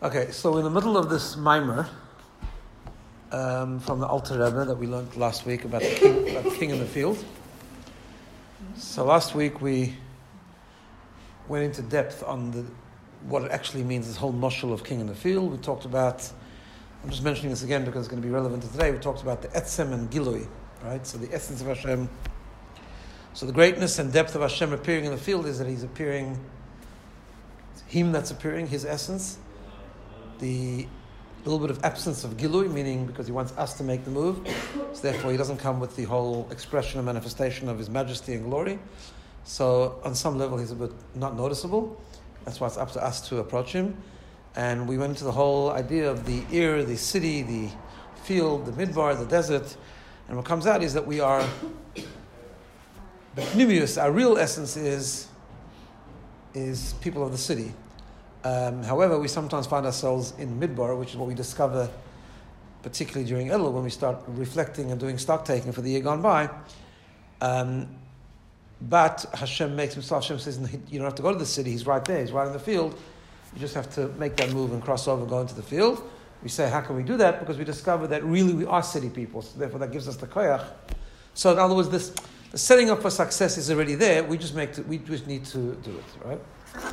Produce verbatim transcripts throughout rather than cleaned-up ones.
Okay, so in the middle of this mimer um, from the Alter Rebbe that we learned last week about the king, about the king in the field. So last week we went into depth on the what it actually means, this whole moshel of king in the field. We talked about, I'm just mentioning this again because it's going to be relevant to today, we talked about the etzem and gilui, right? So the essence of Hashem. So the greatness and depth of Hashem appearing in the field is that He's appearing, it's Him that's appearing, His essence. The little bit of absence of gilui, meaning because He wants us to make the move, so therefore He doesn't come with the whole expression and manifestation of His majesty and glory. So on some level He's a bit not noticeable. That's why it's up to us to approach Him. And we went into the whole idea of the ear, the city, the field, the midbar, the desert. And what comes out is that we are, the pnimius, our real essence is, is people of the city. Um, however, we sometimes find ourselves in midbar, which is what we discover particularly during Elul, when we start reflecting and doing stock taking for the year gone by. Um, but Hashem makes Himself, Hashem says, you don't have to go to the city, He's right there, He's right in the field. You just have to make that move and cross over and go into the field. We say, how can we do that? Because we discover that really we are city people, so therefore that gives us the koyach. So in other words, this the setting up for success is already there, we just make to, we just need to do it, right?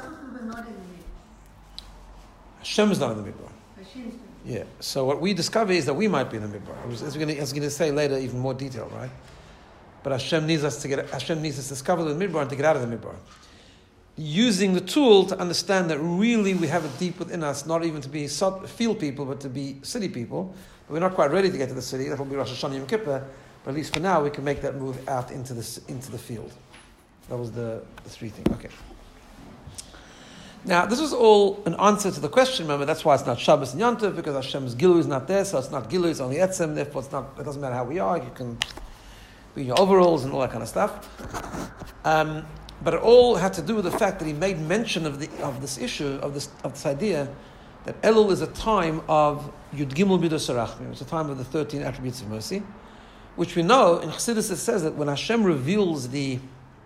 Hashem is not in the midbar. Yeah. So what we discover is that we might be in the midbar. As we're going to say later, even more detail, right? But Hashem needs us to get. Hashem needs us to discover the midbar and to get out of the midbar. Using the tool to understand that really we have it deep within us, not even to be field people, but to be city people. But we're not quite ready to get to the city. That will be Rosh Hashanah Yom Kippur. But at least for now, we can make that move out into the into the field. That was the, the three things. Okay. Now, this was all an answer to the question. Remember, that's why it's not Shabbos and Yom Tov, because Hashem's Gilui is not there, so it's not Gilui, it's only Etzem, therefore it's not, it doesn't matter how we are, you can be in your overalls and all that kind of stuff. Um, but it all had to do with the fact that he made mention of the of this issue, of this of this idea, that Elul is a time of Yud Gimel Midos Harachmim, it's a time of the thirteen attributes of mercy, which we know, in Chassidus it says that when Hashem reveals the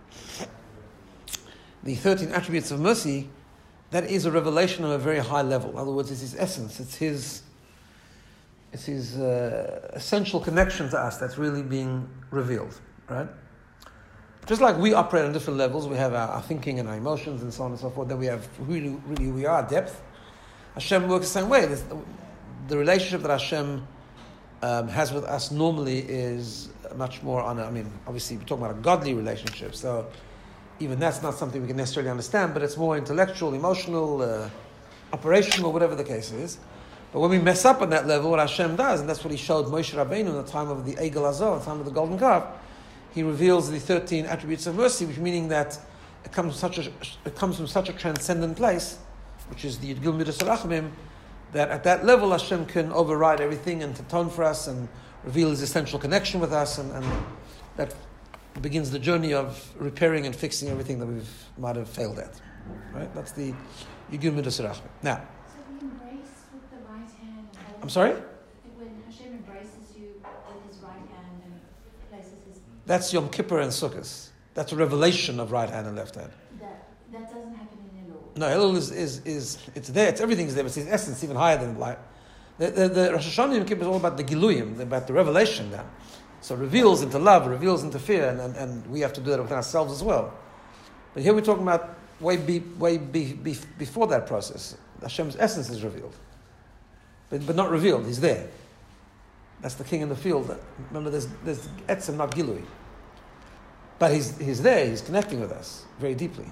the thirteen attributes of mercy, that is a revelation of a very high level. In other words, it's His essence. It's His, it's His uh, essential connection to us that's really being revealed, right? Just like we operate on different levels, we have our, our thinking and our emotions and so on and so forth. Then we have really, really, we are depth. Hashem works the same way. There's, the relationship that Hashem um, has with us normally is much more on a, I mean, obviously we're talking about a godly relationship, so even that's not something we can necessarily understand, but it's more intellectual, emotional, uh, operational, whatever the case is. But when we mess up on that level, what Hashem does, and that's what He showed Moshe Rabbeinu in the time of the Egel Hazor, the time of the golden calf, He reveals the thirteen attributes of mercy, which meaning that it comes from such a it comes from such a transcendent place, which is the Yud Gimel Midos Harachmim, that at that level Hashem can override everything and atone for us and reveal His essential connection with us, and, and that begins the journey of repairing and fixing everything that we might have failed at. Right? That's the Yud Gimel Midos Harachmim. Now, so He embraces with the right hand. And I'm sorry? When Hashem embraces you with His right hand and places His... That's Yom Kippur and Sukkot. That's a revelation of right hand and left hand. That that doesn't happen in Elul. No, Elul is, is, is it's there, it's everything's there, but it's essence even higher than light. The, the, the Rosh Hashanah Yom Kippur is all about the Giluyim, about the revelation now. So it reveals into love, it reveals into fear, and, and, and we have to do that within ourselves as well. But here we're talking about way be, way be, be, before that process. Hashem's essence is revealed. But, but not revealed, He's there. That's the king in the field. Remember, there's, there's Etzem, not Gilui. But he's, he's there, He's connecting with us very deeply.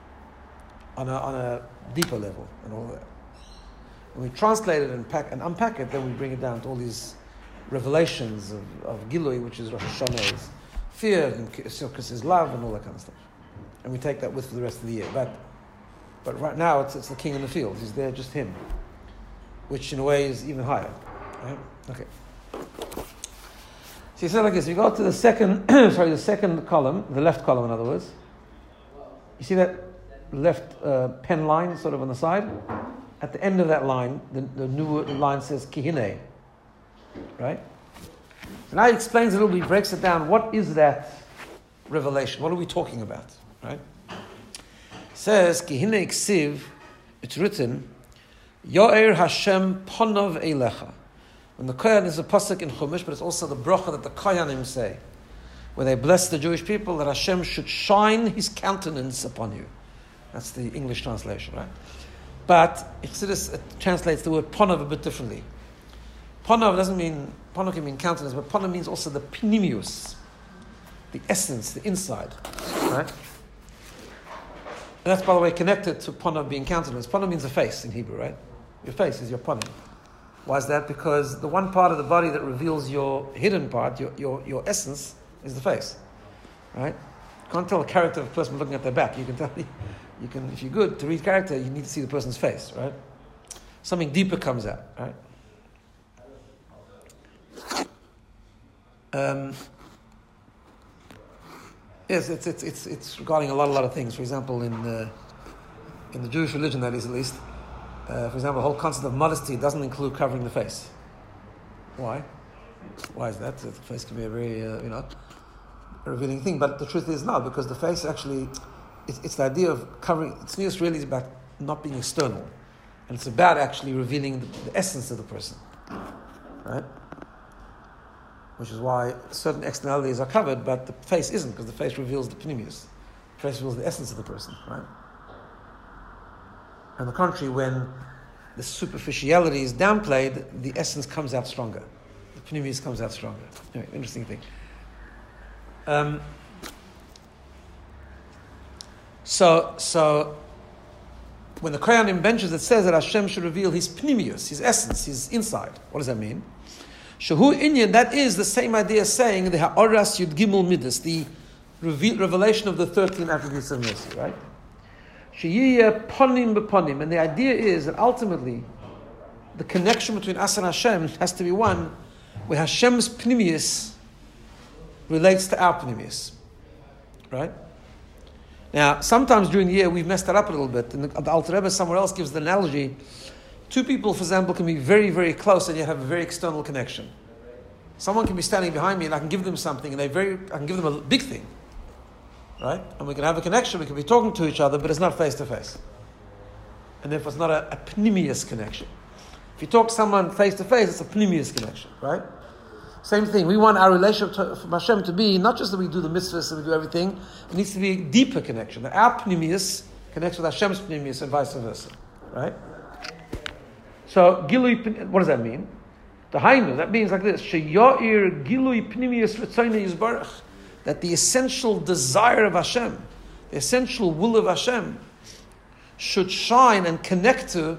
On a, on a deeper level and all that. When we translate it and, pack, and unpack it, then we bring it down to all these revelations of, of Gilui, which is Rosh Hashanah's fear, and Sukkot is love, and all that kind of stuff. And we take that with for the rest of the year. But but right now, it's, it's the king in the field. He's there, just Him. Which in a way is even higher. Right? Okay. So he said like this, you go to the second, sorry, the second column, the left column in other words. You see that left uh, pen line sort of on the side? At the end of that line, the, the new line says Kihine. Right? So now he explains a little bit, he breaks it down. What is that revelation? What are we talking about? Right? It says, Kihine Ksiv, it's written, Yo'er Hashem Ponov Eilecha. When the Kohen is a pasuk in Chumash, but it's also the bracha that the Kohanim say, where they bless the Jewish people, that Hashem should shine His countenance upon you. That's the English translation, right? But Chassidus translates the word Ponov a bit differently. Ponov doesn't mean, Ponov can mean countenance, but Ponov means also the pnimius, the essence, the inside, right? And that's, by the way, connected to Ponov being countenance. Ponov means a face in Hebrew, right? Your face is your Ponov. Why is that? Because the one part of the body that reveals your hidden part, your, your, your essence, is the face, right? You can't tell the character of a person looking at their back. You can tell, you can, if you're good to read character, you need to see the person's face, right? Something deeper comes out, right? Um, yes, it's it's it's it's regarding a lot a lot of things. For example, in the in the Jewish religion, that is at least. Uh, for example, the whole concept of modesty doesn't include covering the face. Why? Why is that? The face can be a very, uh, you know, a revealing thing. But the truth is not, because the face actually, it's, it's the idea of covering. Tznius really is about not being external, and it's about actually revealing the, the essence of the person, right? Which is why certain externalities are covered, but the face isn't, because the face reveals the pnimius. The face reveals the essence of the person, right? On the contrary, when the superficiality is downplayed, the essence comes out stronger. The pnimius comes out stronger. Anyway, interesting thing. Um, so, so when the Kohanim benches, it says that Hashem should reveal His pnimius, His essence, His inside. What does that mean? Shahu Inyan, that is the same idea as saying the Ha'oras Yud Gimel Midas, the revelation of the thirteen attributes of mercy, right? Sheyiyeh ponim b'ponim, and the idea is that ultimately the connection between us and Hashem has to be one where Hashem's pnimius relates to our pnimius, right? Now, sometimes during the year we've messed that up a little bit, and the, the Alter Rebbe somewhere else gives the analogy: two people, for example, can be very, very close and yet have a very external connection. Someone can be standing behind me and I can give them something, and they very, I can give them a big thing. Right? And we can have a connection, we can be talking to each other, but it's not face to face. And therefore it's not a, a pnimius connection. If you talk to someone face to face, it's a pnimius connection, right? Same thing. We want our relationship to, from Hashem to be not just that we do the mitzvahs and we do everything, it needs to be a deeper connection. That our pnimius connects with Hashem's pnimius and vice versa. Right? So, gilui, what does that mean? The hainu, that means like this: Sheyoir gilui pnimius ritzayna yizbarach. That the essential desire of Hashem, the essential will of Hashem, should shine and connect to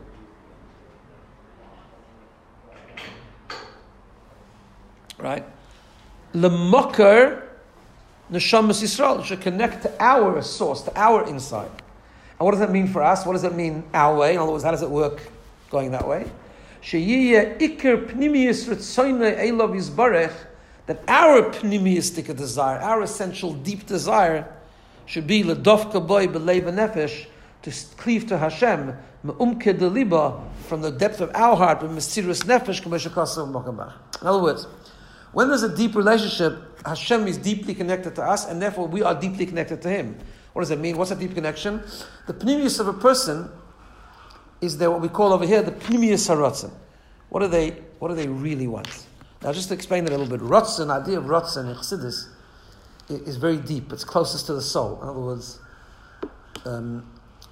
right? Lemokar neshamas Yisrael, should connect to our source, to our inside. And what does that mean for us? What does that mean our way? In other words, how does it work going that way? Sheyiyeh ikar pnimius ritzoynei elav yizbarech. That our pnimiistic desire, our essential deep desire, should be ledofka boy b'leiv nefesh, to cleave to Hashem me'umke deliba, from the depth of our heart, with mesirus nefesh k'meshakasav mokabach. In other words, when there's a deep relationship, Hashem is deeply connected to us, and therefore we are deeply connected to Him. What does that mean? What's a deep connection? The pnimius of a person is there, what we call over here the pnimius haratzon. What do they? What do they really want? Now, just to explain it a little bit, Ratzon, the idea of Ratzon in Chassidus is very deep. It's closest to the soul. In other words, um,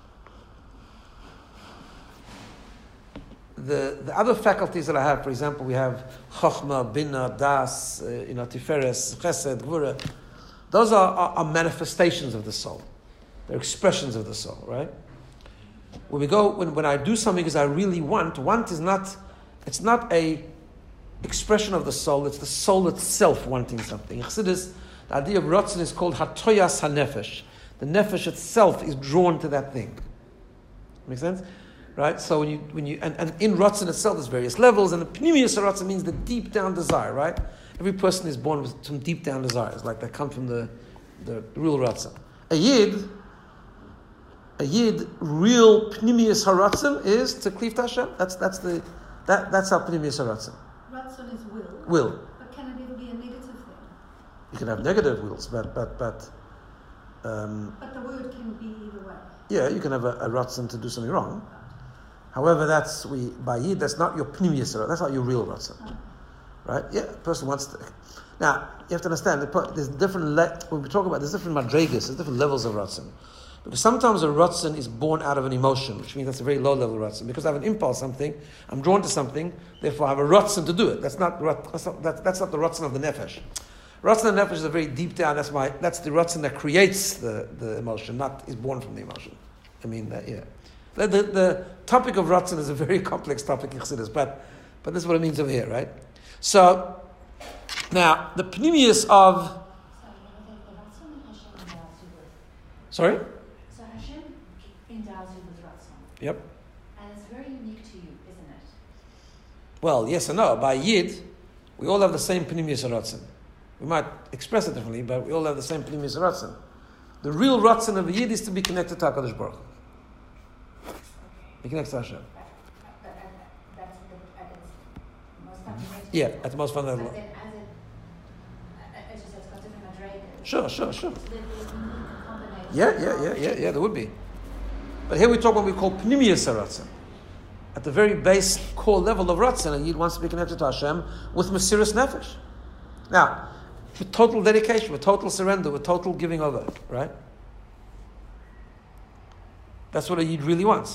the the other faculties that I have, for example, we have Chochmah, Bina, Das, uh, you know, Tiferes, Chesed, Gvura. Those are, are, are manifestations of the soul. They're expressions of the soul, right? When we go, when, when I do something because I really want, want is not, it's not a expression of the soul, it's the soul itself wanting something. In Chassidus, the idea of Ratzon is called Hatoyas HaNefesh. The Nefesh itself is drawn to that thing. Make sense? Right? So when you, when you and, and in Ratzon itself there's various levels, and the Pnimius of Ratzon means the deep down desire, right? Every person is born with some deep down desires, like that come from the, the real Ratzon. A Yid, a Yid, real Pnimius HaRatzon is to cleave to Hashem. That's, that's the, that, that's our Pnimius HaRatzon. Ratzon is will. Will. But can it even be a negative thing? You can have negative wills, but but but. Um, but the word can be either way. Yeah, you can have a, a ratzon to do something wrong, However, that's we by Yid, that's not your pnimius, that's not your real ratzon. Right? Yeah, a person wants to. Now, you have to understand, there's different, le- when we talk about, there's different madregas, there's different levels of ratzon. Because sometimes a ratzon is born out of an emotion, which means that's a very low level ratzon. Because I have an impulse, something, I'm drawn to something, therefore I have a ratzon to do it. That's not, that's not, that's, that's not the ratzon of the nefesh. Ratzon of the nefesh is a very deep down, that's my, that's the ratzon that creates the, the emotion, not is born from the emotion. I mean, uh, yeah. The, the, the topic of ratzon is a very complex topic in Chassidus, but, but this is what it means over here, right? So, now, the pnimius of... Sorry? So Hashem endows you with ratzon. Yep. And it's very unique to you, isn't it? Well, yes and no. By Yid, we all have the same pnimius ratzon. We might express it differently, but we all have the same pnimius ratzon. The real ratzon of a Yid is to be connected to HaKadosh Baruch Hu. Be connected to Hashem. But, but, but that's the, at its most fundamental. Yeah, at the most fundamental level. Sure, sure, sure. Yeah, yeah, yeah, yeah, yeah, there would be. But here we talk what we call pnimius ratzon. At the very base core level of ratzon, a Yid wants to be connected to Hashem with mesiras nefesh. Now, with total dedication, with total surrender, with total giving over, right? That's what a Yid really wants.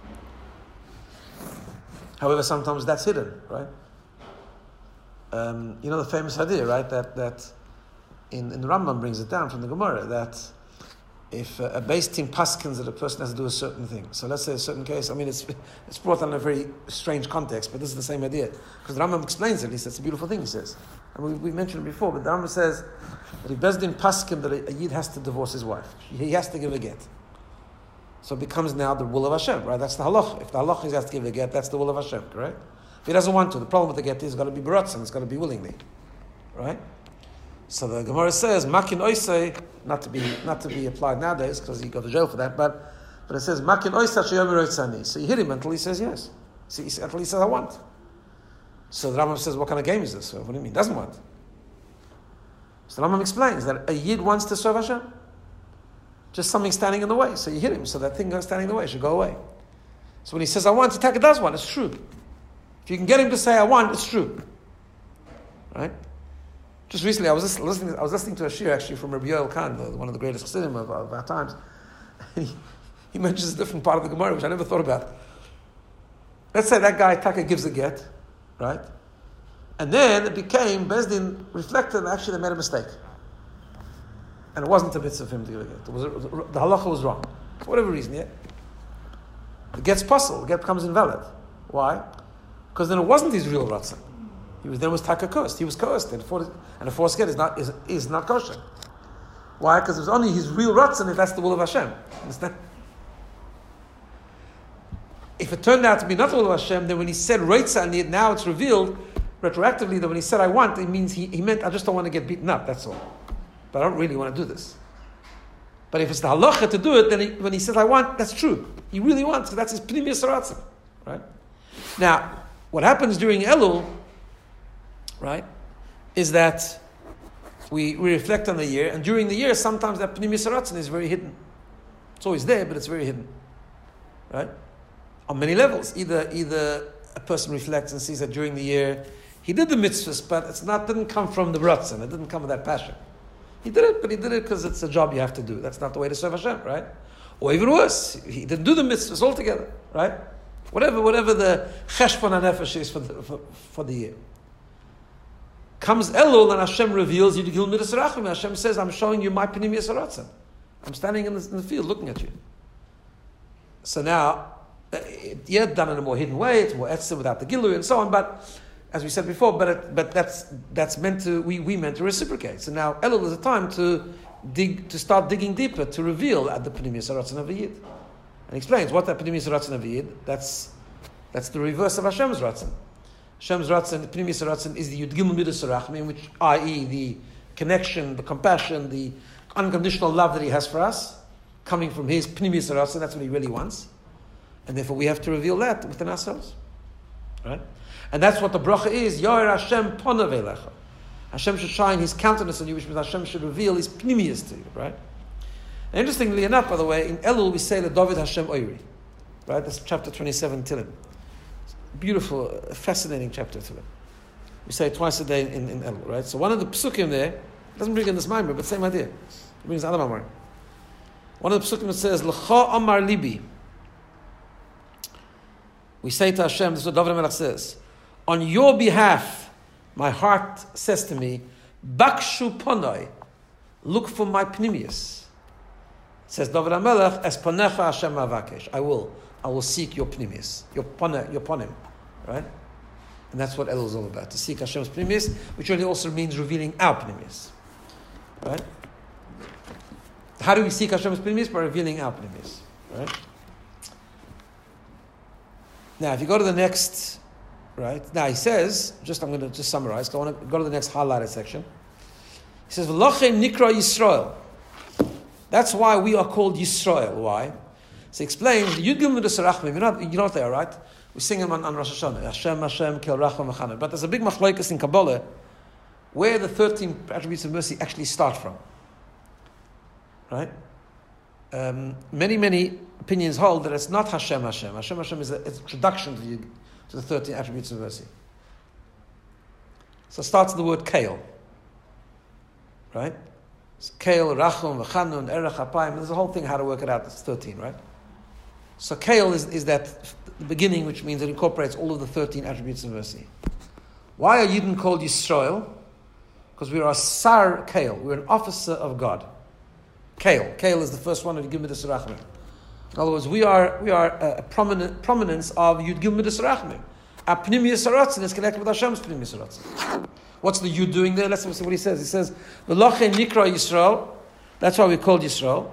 However, sometimes that's hidden, right? Um, you know the famous idea, right? That that in, in the Rambam brings it down from the Gemara that if uh, a base team paskins that a person has to do a certain thing. So let's say a certain case. I mean, it's it's brought on in a very strange context, but this is the same idea because the Rambam explains it. He says it's a beautiful thing. He says, and we, we mentioned it before, but the Rambam says that if Bezdin paskin that a, a Yid has to divorce his wife, he has to give a get. So it becomes now the will of Hashem, right? That's the halach. If the halach is he has to give a get, that's the will of Hashem, correct? If he doesn't want to, the problem with the get is it's got to be baratzon, it's got to be willingly, right? So the Gemara says, "Makin oisei," not to be not to be applied nowadays because he go to jail for that, but but it says, "Makin oisei sheyomer oitzani." So you hit him until he says yes. See, until he says, "I want." So the Rambam says, "What kind of game is this?" So what do you mean? Doesn't want. So the Rambam explains that a Yid wants to serve Hashem. Just something standing in the way. So you hit him. So that thing standing in the way should go away. So when he says, "I want," Taka does want. It's true. If you can get him to say, "I want," it's true. Right? Just recently, I was listening. I was listening to a shir actually from Rabbi Yoel Khan, the, one of the greatest chassidim of, of our times. He, he mentions a different part of the Gemara which I never thought about. Let's say that guy Taka gives a get, right? And then it became Bezdin reflected and actually they made a mistake, and it wasn't a mitzvah of him to give a get. It was, the halacha was wrong for whatever reason. Yeah, the get's puzzle. The get becomes invalid. Why? Because then it wasn't his real ratzon. He was then was taka cursed. He was cursed, and, for, and a forced get is not is, is not kosher. Why? Because it was only his real ratzon if that's the will of Hashem. Understand? If it turned out to be not the will of Hashem, then when he said reitza, and now it's revealed retroactively that when he said I want, it means he, he meant I just don't want to get beaten up. That's all. But I don't really want to do this. But if it's the halacha to do it, then he, when he says I want, that's true. He really wants. So that's his pnimius ratzon, right? Now, what happens during Elul, right, is that we, we reflect on the year, and during the year, sometimes that pnimius ratzon is very hidden. It's always there, but it's very hidden, right? On many levels. Either either a person reflects and sees that during the year he did the mitzvahs, but it's not didn't come from the ratzon. It didn't come with that passion. He did it, but he did it because it's a job you have to do. That's not the way to serve Hashem, right? Or even worse, he didn't do the mitzvahs altogether, right? Whatever, whatever the cheshbon hanefesh is for the, for, for the year. Comes Elul and Hashem reveals Yidgil Midas Rachim. Hashem says, I'm showing you my pnimius ratzon. I'm standing in the, in the field looking at you. So now, yeah, done in a more hidden way, it's more etzim without the gilu and so on, but as we said before, but it, but that's that's meant to we, we meant to reciprocate. So now Elul is a time to dig to start digging deeper to reveal at the pnimius ratzon of a Yid. And he explains what that pnimius ratzon of a Yid, that's that's the reverse of Hashem's ratzon. Hashem's ratzon, pnimius ratzon, is the Yud Gimel Midas Rachmim, which that is the connection, the compassion, the unconditional love that he has for us, coming from his pnimius ratzon. That's what he really wants. And therefore we have to reveal that within ourselves. Right? And that's what the bracha is. Yoir Hashem ponav elecha. Hashem should shine his countenance on you, which means Hashem should reveal his pnimius to you. Right? And interestingly enough, by the way, in Elul we say that David Hashem oiri. Right? That's chapter twenty-seven, Tehillim. Beautiful, fascinating chapter of Tehillim. We say it twice a day in, in Elul, right? So one of the psukim there, doesn't bring in this Maimer, but same idea. It brings other Maimer. One of the psukim says, L'cha amar libi. We say to Hashem, this is what David HaMelech says, on your behalf, my heart says to me, Bakshu ponoi, look for my pnimius. Says David HaMelech, Es ponecha Hashem avakesh. I will. I will seek your pnimius, your pone, your ponim, right? And that's what Elul is all about, to seek Hashem's pnimius, which really also means revealing our pnimius, right? How do we seek Hashem's pnimius? By revealing our pnimius, right? Now, if you go to the next, right? Now he says, just I'm going to just summarize. So I want to go to the next highlighted section. He says, "V'lochem nikra Yisrael." That's why we are called Yisrael. Why? So he explains, Yud Gimel Midas Rachmim, you know, you know what they are, right? We sing them on, on Rosh Hashanah, Hashem, Hashem, Kel Racham V'chanan. But there's a big machlokes in Kabbalah where the thirteen attributes of mercy actually start from. Right? Um, many, many opinions hold that it's not Hashem, Hashem. Hashem, Hashem is an introduction to, you, to the thirteen attributes of mercy. So it starts with the word Kel. Right? So Kel, Racham, V'chanun, Erech Apayim. There's a whole thing how to work it out. It's thirteen, right? So Kael is, is that the beginning, which means it incorporates all of the thirteen attributes of mercy. Why are Yidden called Yisrael? Because we are a Sar Kael. We're an officer of God. Kael. Kael is the first one of Yud Gimel Midas Rachmim. In other words, we are we are a, a prominent prominence of Yud Gimel Midas Rachmim. Our Pnimius Haratzin is connected with Hashem's Pnimius Haratzin. What's the Yud doing there? Let's see what he says. He says, V'lochem nikra Yisrael. That's why we're called Yisrael.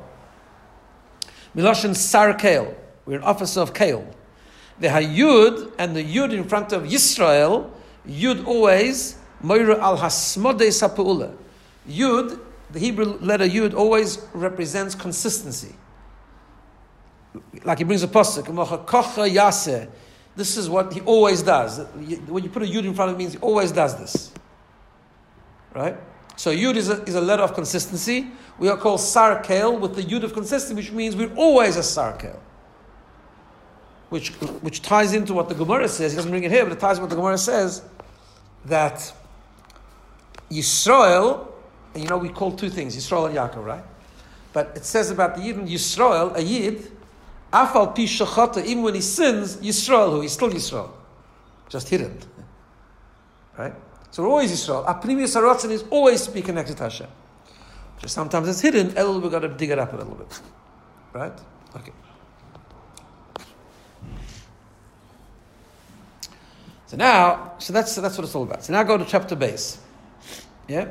Miloshen Sar Kael. We're an officer of Kael. The Hayud and the Yud in front of Yisrael, Yud always, Moira al Hasmodei Sapu'ula. Yud, the Hebrew letter Yud, always represents consistency. Like he brings a pasuk, Kocha Yaseh. This is what he always does. When you put a Yud in front of it, it means he always does this. Right? So Yud is a, is a letter of consistency. We are called Sar Kael with the Yud of consistency, which means we're always a Sar Kael. Which which ties into what the Gemara says. He doesn't bring it here, but it ties into what the Gemara says, that Yisrael, and you know we call two things, Yisrael and Yaakov, right? But it says about the Yid, Yisrael, a Yid, Afal pi shachata, even when he sins, Yisrael, who he's still Yisrael, just hidden, right? So we're always Yisrael. Our Pnimius Haratzin is always to be connected to Hashem. Just sometimes it's hidden. Elul, we've got to dig it up a little bit, right? Okay. So now, so that's so that's what it's all about. So now go to chapter base. Yeah?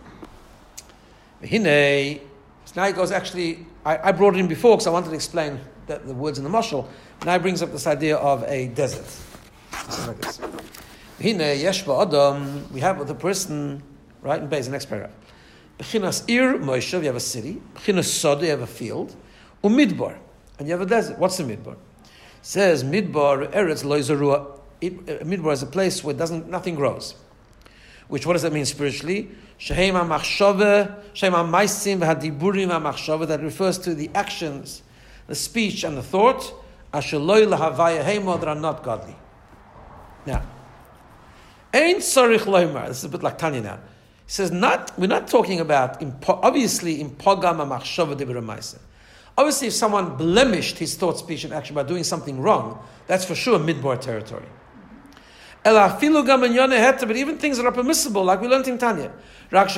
Hine. So now he goes actually, I, I brought it in before because I wanted to explain the, the words in the mashal. Now he brings up this idea of a desert. Something like this. Hine yesh ba'adam, we have with a person, right in base, the next paragraph. B'chinas ir Moshe, you have a city. B'chinas Soda, you have a field. Umidbar, and you have a desert. What's the midbar? It says midbar eretz lo yizarua. It, uh, Midbar is a place where doesn't nothing grows. Which, what does that mean spiritually? Shehem ha-machshove, shehem ha-maisim v'ha-diburim ha-machshove, that refers to the actions, the speech and the thought, asher lo lahavaya hemo, that are not godly. Now, ein tzarich loymar, this is a bit like Tanya now. He says, not, we're not talking about, impo, obviously, in pogam ha-machshove diburim maisim. Obviously, if someone blemished his thought, speech, and action by doing something wrong, that's for sure Midbar territory. But even things that are permissible, like we learned in Tanya, but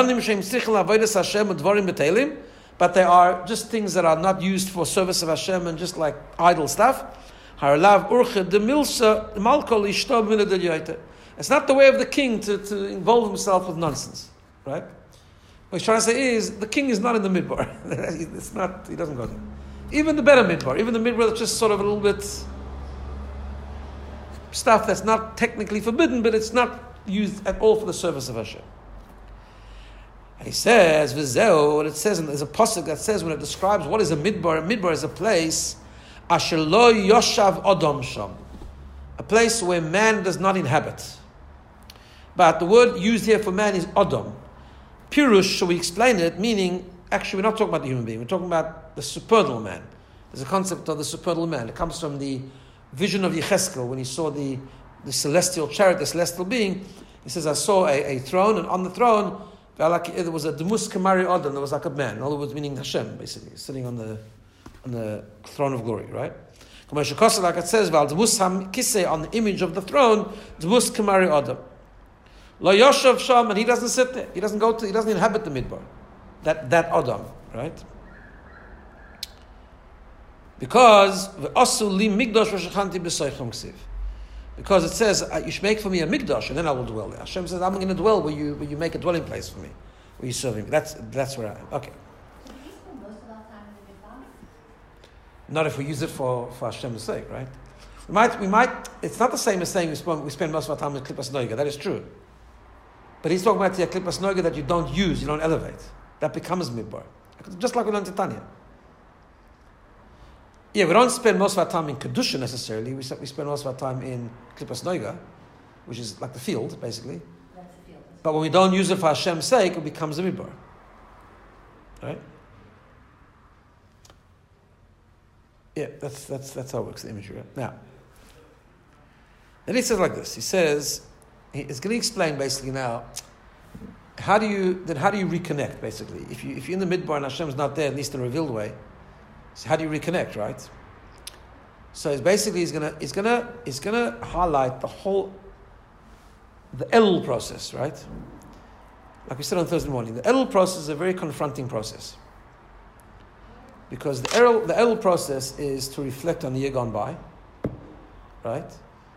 they are just things that are not used for service of Hashem and just like idle stuff. It's not the way of the king to, to involve himself with nonsense, right? What he's trying to say is the king is not in the midbar. It's not. He doesn't go there. Even the better midbar, even the midbar that's just sort of a little bit stuff that's not technically forbidden, but it's not used at all for the service of Hashem. He says, "V'zeo." What it says, and there's a pasuk that says when it describes what is a midbar. A midbar is a place asher lo yoshav odom sham, a place where man does not inhabit. But the word used here for man is odom. Pirush, shall we explain it? Meaning, actually, we're not talking about the human being. We're talking about the supernal man, There's a concept of the supernal man. It comes from the vision of Yecheskel when he saw the, the celestial chariot, the celestial being. He says, I saw a, a throne, and on the throne, there was a Demus Kamari Odom, there was like a man. In other words, meaning Hashem, basically, sitting on the on the throne of glory, right? Like it says, Demus Ham Kisei, on the image of the throne, Demus Kamari Odom. Lo Yoshev Sham, and he doesn't sit there. He doesn't go to, he doesn't inhabit the Midbar. That, that Odom, right? Because because it says you should make for me a mikdash and then I will dwell there. Hashem says I'm going to dwell where you where you make a dwelling place for me, where you serving me. That's that's where I am. Okay. So we spend most of our time in the mikdash? Not if we use it for, for Hashem's sake, right? We might we might. It's not the same as saying we spend we spend most of our time in Klippas Noiga. That is true. But he's talking about the Klippas Noiga that you don't use, you don't elevate. That becomes midbar, just like we learned in Tanya. Yeah, we don't spend most of our time in Kedusha necessarily. We, we spend most of our time in Klippas Noiga, which is like the field, basically. That's the field. But when we don't use it for Hashem's sake, it becomes a midbar. Right? Yeah, that's that's that's how it works, the imagery. Right? Now, then he says like this. He says, he's going to explain basically now, how do you then how do you reconnect, basically? If, you, if you're in the midbar and Hashem's not there, at least in a revealed way, so how do you reconnect, right? So it's basically he's gonna he's gonna he's gonna highlight the whole the Elul process, right? Like we said on Thursday morning, the Elul process is a very confronting process. Because the Elul, the Elul process is to reflect on the year gone by, right?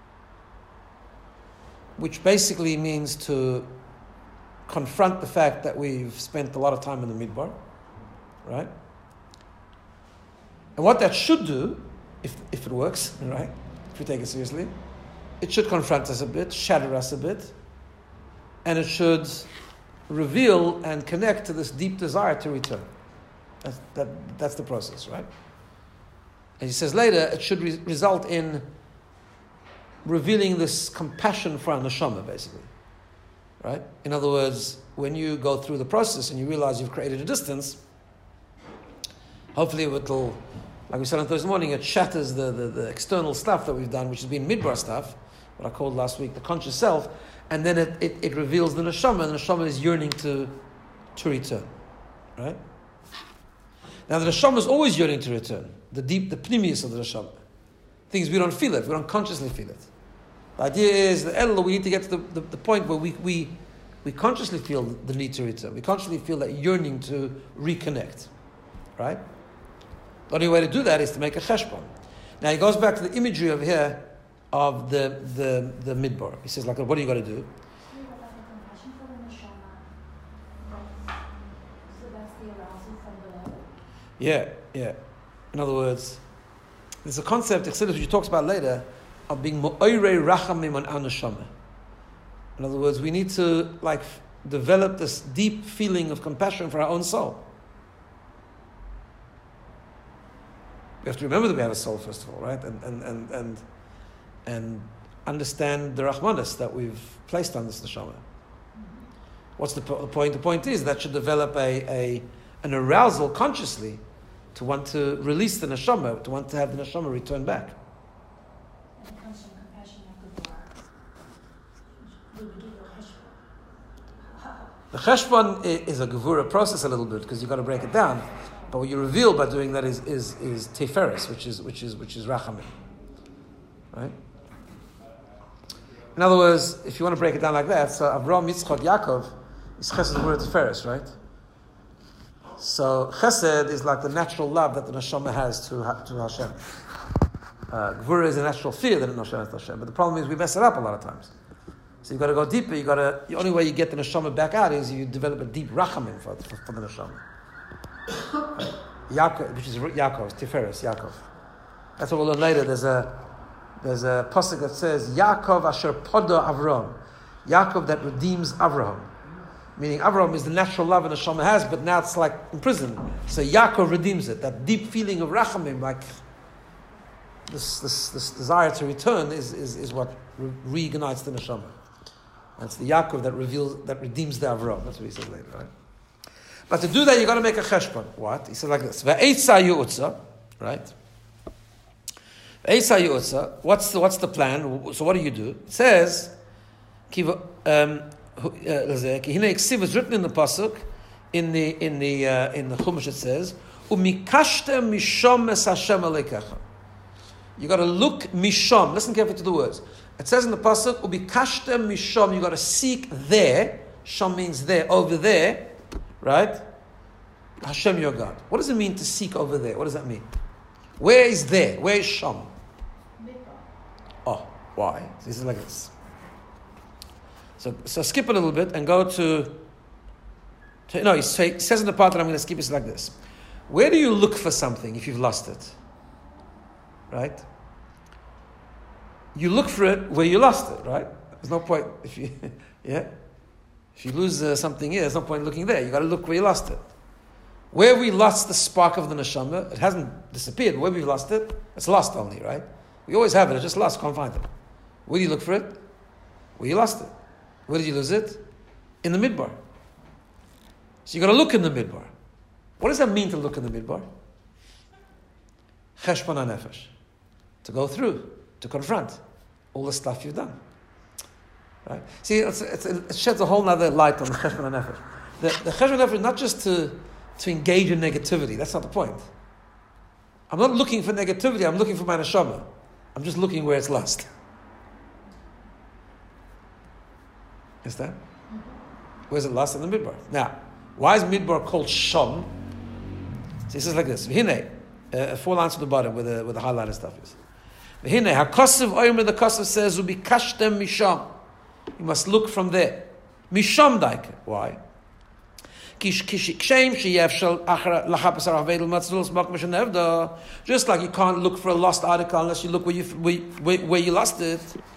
Which basically means to confront the fact that we've spent a lot of time in the midbar, right? And what that should do, if if it works, right, if we take it seriously, it should confront us a bit, shatter us a bit, and it should reveal and connect to this deep desire to return. That's, that, that's the process, right? And he says later, it should re- result in revealing this compassion for our neshama, basically, right? In other words, when you go through the process and you realize you've created a distance, hopefully it will, like we said on Thursday morning, it shatters the, the, the external stuff that we've done, which has been midbar stuff, what I called last week the conscious self, and then it, it, it reveals the neshama, and the neshama is yearning to, to return, right? Now the neshama is always yearning to return, the deep, the pnimius of the neshama. Things we don't feel it, we don't consciously feel it. The idea is that Elul, we need to get to the, the, the point where we, we, we consciously feel the need to return. We consciously feel that yearning to reconnect, right? The only way to do that is to make a cheshbon. Now he goes back to the imagery over here of the the, the midbar. He says, like, what are you got to do? Yeah, yeah. In other words, there's a concept, which he talks about later, of being mo'orei rachamim on our neshama. In other words, we need to like develop this deep feeling of compassion for our own soul. We have to remember that we have a soul, first of all, right? And and and and, and understand the Rahmanas that we've placed on this neshama. What's the, po- the point? The point is that should develop a, a an arousal consciously to want to release the neshama, to want to have the neshama return back. It comes from compassion of The cheshbon is a gevura process a little bit because you've got to break it down. But what you reveal by doing that is is is teferes, which is which is which is rachamim, right? In other words, if you want to break it down like that, so Avraham, Yitzchak, Yaakov is chesed gevura teferes, right? So chesed is like the natural love that the neshama has to to Hashem. Uh, gevura is a natural fear that the neshama has to Hashem. But the problem is we mess it up a lot of times. So you've got to go deeper. You got to. The only way you get the neshama back out is you develop a deep rachamim for, for, for the neshama. Yaakov, which is Yaakov, Tiferes, Yaakov. That's what we'll learn later. There's a there's a pasuk that says Yaakov asher podo Avram, Yaakov that redeems Avraham. Meaning Avraham is the natural love the neshama has, but now it's like in prison. So Yaakov redeems it. That deep feeling of rachamim, like this this, this desire to return, is is, is what re- reignites the neshama. And it's the Yaakov that reveals that redeems the Avraham. That's what he says later, right? But to do that, you've got to make a cheshbon. What? He said like this. Ve'etza yu'utza, right? Eisa Yotza, what's the, what's the plan? So what do you do? It says, um, Kihine Eksiv is written in the Pasuk, in the in the uh, in the Chumash it says, Umikashte mishom es Hashem alekecha. You got to look mishom. Listen carefully to the words. It says in the Pasuk, Umikashte mishom. You got to seek there. Shom means there, over there, right? Hashem your God. What does it mean to seek over there? What does that mean? Where is there? Where is Shom? Oh, why? This is like this. So, so skip a little bit and go to. to no, he says in the part that I'm going to skip is like this. Where do you look for something if you've lost it? Right? You look for it where you lost it, right? There's no point if you, yeah. If you lose uh, something here, there's no point looking there. You got to look where you lost it. Where we lost the spark of the neshama, it hasn't disappeared. Where we've lost it, it's lost only, right? We always have it, it's just lost, can't find it. Where do you look for it? Where you lost it. Where did you lose it? In the midbar. So you got to look in the midbar. What does that mean to look in the midbar? Cheshbon HaNefesh. To go through, to confront all the stuff you've done. Right? See, it's, it's, it sheds a whole other light on the Cheshbon HaNefesh. The, the Cheshbon HaNefesh is not just to to engage in negativity. That's not the point. I'm not looking for negativity. I'm looking for my neshama. I'm just looking where it's lost. Understand? Where's it lost? In the midbar. Now, why is midbar called shom? So he says like this. V'hinei, uh, four lines at the bottom where the, where the highlighted stuff is. V'hinei, ha'kosev oymer, the kosev says, u'bikashtem misham. You must look from there. Misham daike. Why? Just like you can't look for a lost article unless you look where you where, where you lost it.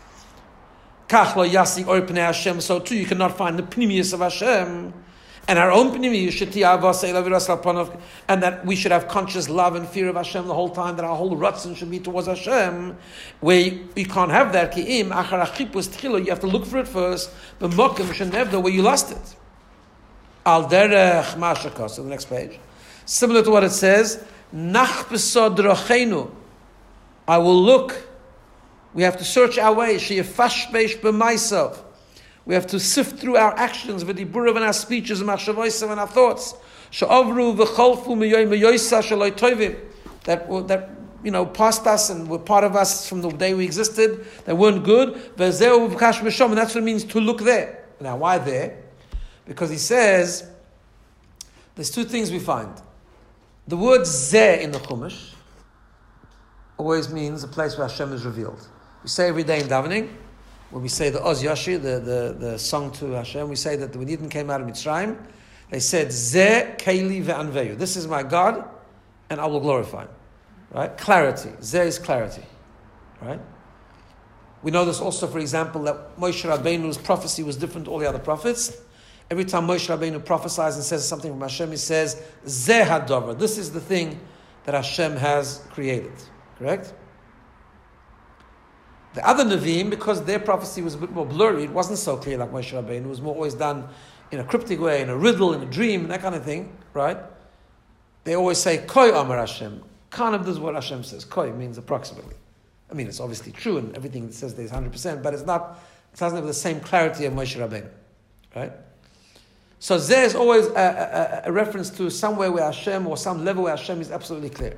So too you cannot find the pnimius of Hashem. And our own pnimius, and that we should have conscious love and fear of Hashem the whole time, that our whole ratzon should be towards Hashem, where you, you can't have that. You have to look for it first, where you lost it. Al derech mashakos, on the next page. Similar to what it says, Nach besod drochenu. I will look. We have to search our way. Sheyefashbesh b'maisav. We have to sift through our actions, v'diburav, and our speeches, and machshavosav, and our thoughts. She'avru v'cholfu miyoy miyoysa shaloi toivim. That that you know passed us and were part of us from the day we existed. That weren't good. V'zeu v'kash mishom, and that's what it means to look there. Now, why there? Because he says, there's two things we find. The word zeh in the Chumash always means a place where Hashem is revealed. We say every day in davening, when we say the Oz Yashi, the, the, the song to Hashem, we say that when Eden came out of Mitzrayim, they said, Zeh Keili ve'anveyu. This is my God, and I will glorify him. Right? Clarity. Zeh is clarity. Right? We know this also, for example, that Moshe Rabbeinu's prophecy was different to all the other prophets. Every time Moshe Rabbeinu prophesies and says something from Hashem, he says, Zeh hadover. This is the thing that Hashem has created. Correct? The other Nevi'im, because their prophecy was a bit more blurry, it wasn't so clear like Moshe Rabbeinu. It was more always done in a cryptic way, in a riddle, in a dream, and that kind of thing. Right? They always say, Koi Amar Hashem. Kind of this is what Hashem says. Koi means approximately. I mean, it's obviously true, and everything that says there is one hundred percent, but it's not, it doesn't have the same clarity of Moshe Rabbeinu. Right? So there is always a, a, a reference to somewhere where Hashem, or some level where Hashem is absolutely clear.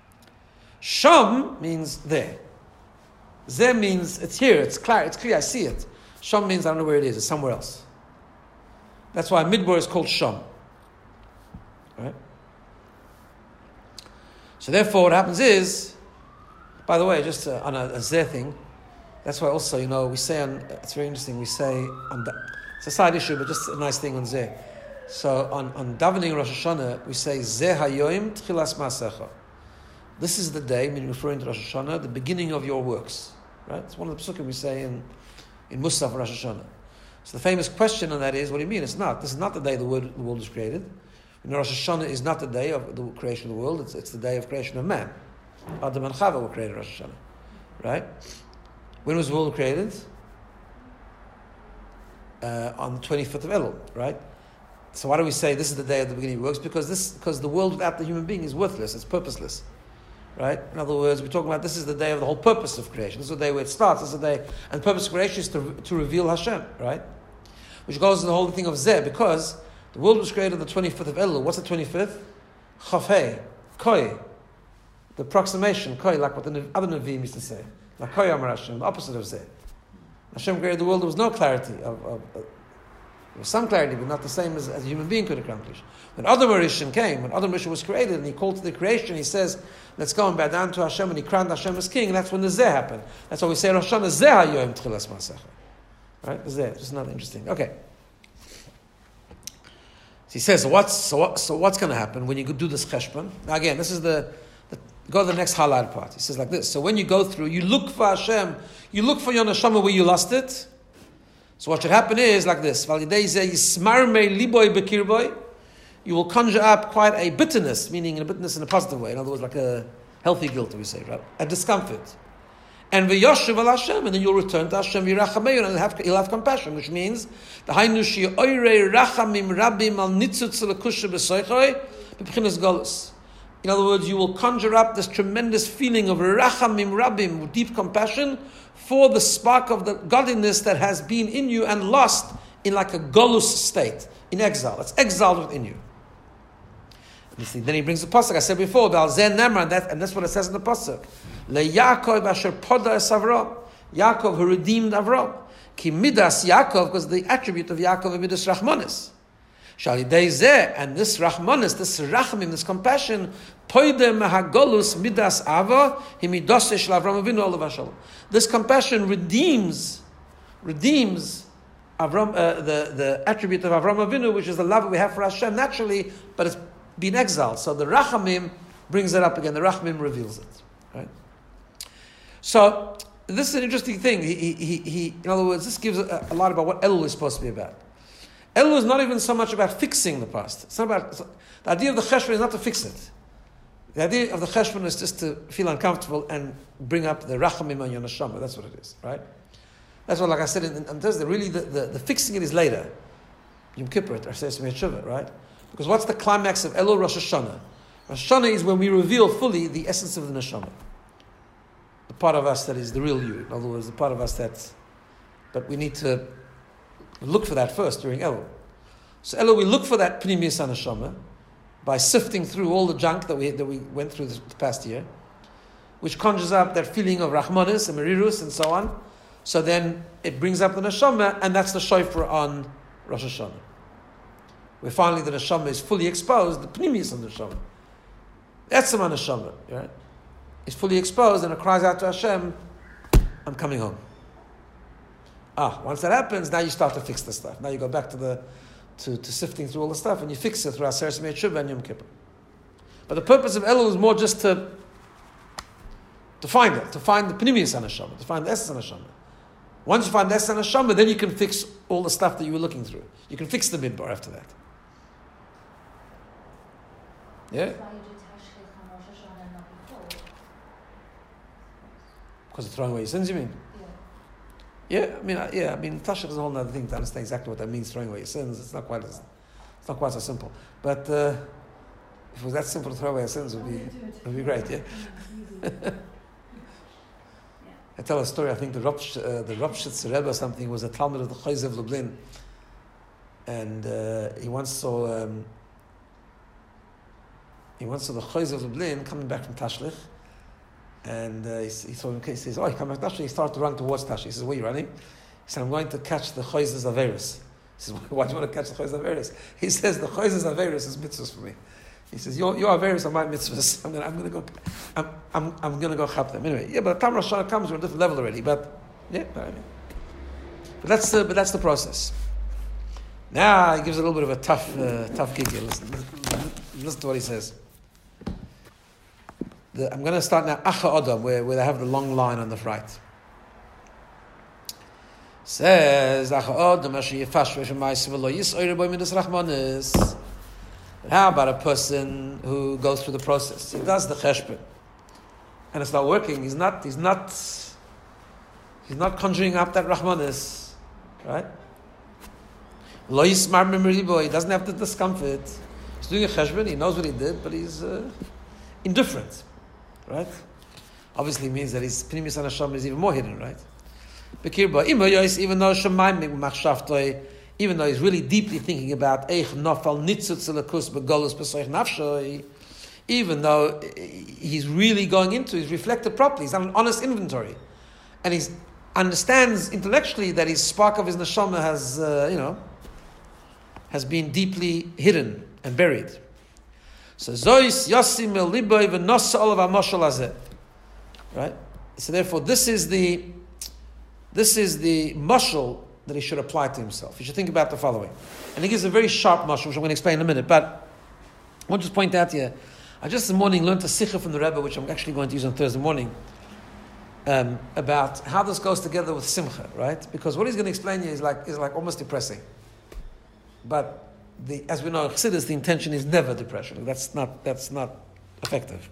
Sham means there. There means it's here, it's clear, it's clear, I see it. Sham means I don't know where it is, it's somewhere else. That's why Midbar is called Sham. Right? So therefore what happens is, by the way, just uh, on a, a Zeh thing, that's why also, you know, we say on, it's very interesting, we say on the, it's a side issue, but just a nice thing on Zeh. So on, on davening Rosh Hashanah, we say Zeh hayoim tchilas ma'asecha. This is the day, meaning referring to Rosh Hashanah, the beginning of your works. Right? It's one of the psukim we say in, in Musaf Rosh Hashanah. So the famous question on that is, what do you mean? It's not. This is not the day the world, the world was created. You know, Rosh Hashanah is not the day of the creation of the world, it's, it's the day of creation of man. Adam and Chava were created Rosh Hashanah. Right? When was the world created? Uh, on the twenty-fifth of Elul, right? So why do we say this is the day of the beginning of works? Because this, because the world without the human being is worthless, it's purposeless. right? In other words, we're talking about this is the day of the whole purpose of creation. This is the day where it starts. This is the day, and the purpose of creation is to, to reveal Hashem, right? Which goes to the whole thing of Zeh, because the world was created on the twenty-fifth of Elul. What's the twenty-fifth? Chafei, Koi, the approximation, Koi, like what the other Nevi'im used to say. Like Koi Amar Hashem, the opposite of Zeh. Hashem created the world, there was no clarity. Of, of, of, there was some clarity, but not the same as, as a human being could accomplish. When Adam Rishon came, when Adam Rishon was created, and he called to the creation, he says, let's go and bow down to Hashem, and he crowned Hashem as king, and that's when the Zeh happened. That's why we say Rosh Hashanah Zeh HaYom Tchilas Masecha. Right? The Zeh, just another interesting. Okay. So he says, so what's, so, what, so what's going to happen when you do this cheshbon? Now again, this is the, the, go to the next halal part. He says like this, so when you go through, you look for Hashem, you look for your neshama where you lost it. So what should happen is like this, you will conjure up quite a bitterness, meaning a bitterness in a positive way, in other words, like a healthy guilt, we say, right? A discomfort. And v'yoshev al Hashem, and then you'll return to Hashem, v'yirachameyu, and have, you'll have compassion, which means the haynu she'oirei rachamim rabim al nitzutz l'kusha b'soichoi b'pchinas golus. In other words, you will conjure up this tremendous feeling of rachamim rabim, deep compassion, for the spark of the godliness that has been in you and lost in like a golus state, in exile. It's exiled within you. You see, then he brings the pasuk. I said before, Ba'al Zeh Nemar, and, that, and that's what it says in the pasuk. LeYaakov asher poda es Avram. Yaakov who redeemed Avram. Ki midas Yaakov, because the attribute of Yaakov is midas Rachmanis. Shalidei Zeh, and this Rachmanis, this Rachamim, this compassion, poide mehagolus midas Ava, himidos shel Avram Avinu olav shalom. This compassion redeems, redeems Avram, uh, the, the attribute of Avram Avinu, which is the love that we have for Hashem naturally, but it's been exiled. So the Rachamim brings it up again. The Rachamim reveals it. Right? So this is an interesting thing. He, he, he, he, in other words, this gives a, a lot about what Elul is supposed to be about. Elul is not even so much about fixing the past. It's not about, it's not, the idea of the Cheshbon is not to fix it. The idea of the Cheshbon is just to feel uncomfortable and bring up the Rachamim on your neshama. That's what it is, right? That's what, like I said in, on Thursday, really the, the, the fixing it is later. Yom Kippur, or Sesame Tshuva, right? Because what's the climax of Elul? Rosh Hashanah. Rosh Hashanah is when we reveal fully the essence of the neshama. The part of us that is the real you. In other words, the part of us that's... But we need to look for that first during Elul. So Elul, we look for that Pnimiyus HaNeshama by sifting through all the junk that we that we went through this, the past year, which conjures up that feeling of Rachmanis and Merirus and so on. So then it brings up the neshama, and that's the shofar on Rosh Hashanah. Where finally the neshama is fully exposed, the pnimius of the neshama. That's the neshama, right? It's fully exposed and it cries out to Hashem, I'm coming home. Ah, once that happens, now you start to fix the stuff. Now you go back to the to, to sifting through all the stuff and you fix it through Aseret Yemei Tshuva and Yom Kippur. But the purpose of Elul is more just to to find it, to find the pnimius of neshama, to find the essence of neshama. Once you find the essence of neshama, then you can fix all the stuff that you were looking through. You can fix the midbar after that. Yeah? That's why you do Tashkich on Rosh Hashanah and not before. Because of throwing away your sins, you mean? Yeah. Yeah, I mean, uh, yeah, I mean, Tashkich is a whole other thing to understand exactly what that means, throwing away your sins. It's not quite as, it's not quite so simple. But uh, if it was that simple to throw away your sins, it would be, it would be great, yeah? I tell a story, I think the Ropsh, uh, the Ropshitz Rebbe or something was a Talmud of the Chayz of Lublin. And uh, he once saw, um, he once saw the Chayz of Lublin coming back from Tashlich. And uh, he, he saw him, he says, oh, he came back to Tashlich, he started to run towards Tashlich. He says, where are you running? He said, I'm going to catch the Chayz's Averis. He says, why do you want to catch the Chayz's Averis? He says, the Chayz's Averis is mitzvahs for me. He says, your your Averis are my mitzvahs. I'm gonna I'm gonna go I'm I'm I'm gonna go chap them. Anyway, yeah, but the time Rosh Hashanah comes, we're at a different level already. But yeah, but, I mean, but that's the but that's the process. Now he gives a little bit of a tough uh, tough gig here. Listen, listen, listen to what he says. The, I'm gonna start now Acha Adam, where, where they have the long line on the right. Says Acha Adam Asher Yifash V'Shemayis V'Lo Yis'oyer Bo Midas Rachmanis. How about a person who goes through the process? He does the cheshbon, and it's not working. He's not. He's not. He's not conjuring up that Rahmanis, right? Lo yismar memoribo. He doesn't have the discomfort. He's doing a cheshbon. He knows what he did, but he's uh, indifferent. right? Obviously means that his Pnimis Neshama is even more hidden, right? Bekirba, even though Shemaim Machshavtoi, even though he's really deeply thinking about Eich Nofal Nitzutz Lakus Begolus Besoich Nafshoi, even though he's really going into, he's reflected properly, he's done an honest inventory, and he understands intellectually that his spark of his neshama has, uh, you know, has been deeply hidden and buried. So Zois Yasim El Liboy V'Nosa Olav HaMoshel Hazeh, right? So therefore, this is the this is the mashal that he should apply to himself. He should think about the following, and he gives a very sharp mashal, which I'm going to explain in a minute. But I want to just point out here. I just this morning learned a sikha from the Rebbe, which I'm actually going to use on Thursday morning, um, about how this goes together with simcha, right? Because what he's going to explain here is like is like almost depressing. But the, as we know, in Chassidus, the intention is never depression. That's not that's not effective.